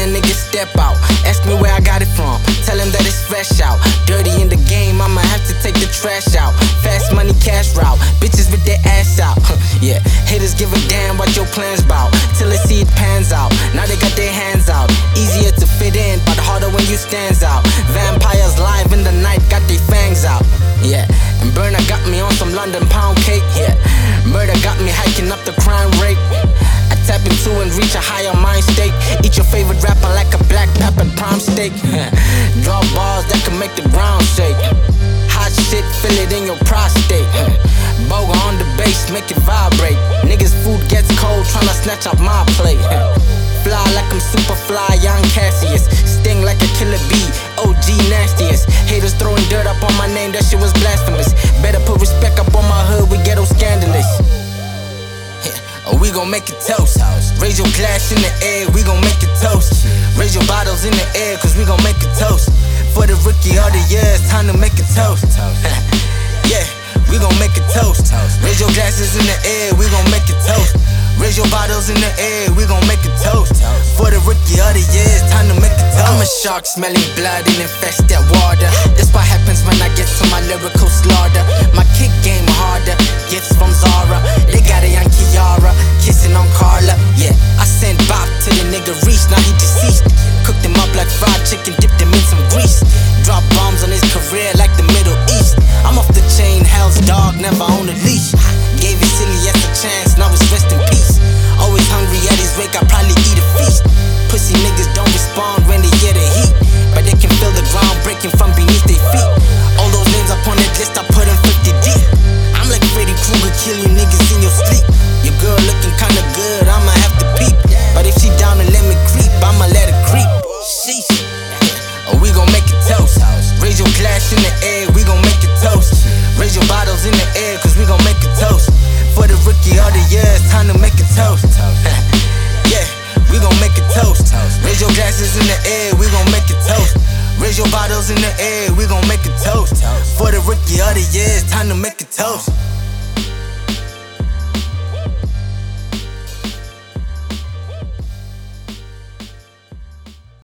a nigga step out. Ask me where I got it from, tell him that it's fresh out. Dirty in the game, I'ma have to take the trash out. Fast money, cash route, bitches with their ass out. Yeah, haters give a damn what your plans bout, till they see it pans out. Now they got their hands out, easier to fit in, but harder when you stands out. Vampires live in the night, got their fangs out. Yeah, and Burner got me on some London pound cake. Yeah, murder got me hiking up the crime rate. I tap into and reach a higher mind state. Eat your favorite rapper like a black pepper prime steak. Draw balls that can make the ground shake. Hot shit, feel it in your prostate. Boga on the bass, make it vibrate. Niggas food gets cold, tryna snatch off my plate. Fly like I'm super fly, young Cassius. Sting like a killer bee, OG nastiest. Haters throwing dirt up on my name, that shit was blasphemous. Better put respect up on my hood, we ghetto scandalous. Oh, we gon' make it toast. Raise your glass in the air, we gon' make it toast. Raise your bottles in the air, cause we gon' make it toast. For the rookie of the year, it's time to make it toast. Yeah, we gon' make it toast. Raise your glasses in the air, we gon' make it toast. Raise your bottles in the air, we gon' make it toast. For the rookie of the year, it's time to make it toast. I'm a shark smelling blood and infest that water. That's what happens when I get to my lyrical slaughter. My kick game harder, gifts from Zara. They got a young Kiara, kissing on Carla. Yeah, I sent Bob to the nigga Reese, now he deceased. Cooked him up like fried chicken, dipped him in some grease. Drop bombs on his career like the Middle East. I'm off the chain, hell's dog, never on a leash. Gave his silly ass a chance, now it's rest in peace. Always hungry at his wake, I probably eat a feast. Pussy niggas don't respond when they hear the heat, but they can feel the ground breaking from beneath their feet. All those names up on that list, I put them 50 deep. I'm like Freddy Krueger, kill you niggas in your sleep. Your girl looking kinda good, I'ma have to peep. But if she down and let me creep, I'ma let her creep. Sheesh. Oh, we gon' make it toast. Raise your glass in the air, we gon' make it toast. Raise your bottles in the air, cause we gon' make it toast. For the rookie of the year, it's time to make it toast. Yeah, we gon' make it toast. Raise your glasses in the air, we gon' make it toast. Raise your bottles in the air, we gon' make it toast. For the rookie of the year, it's time to make it toast.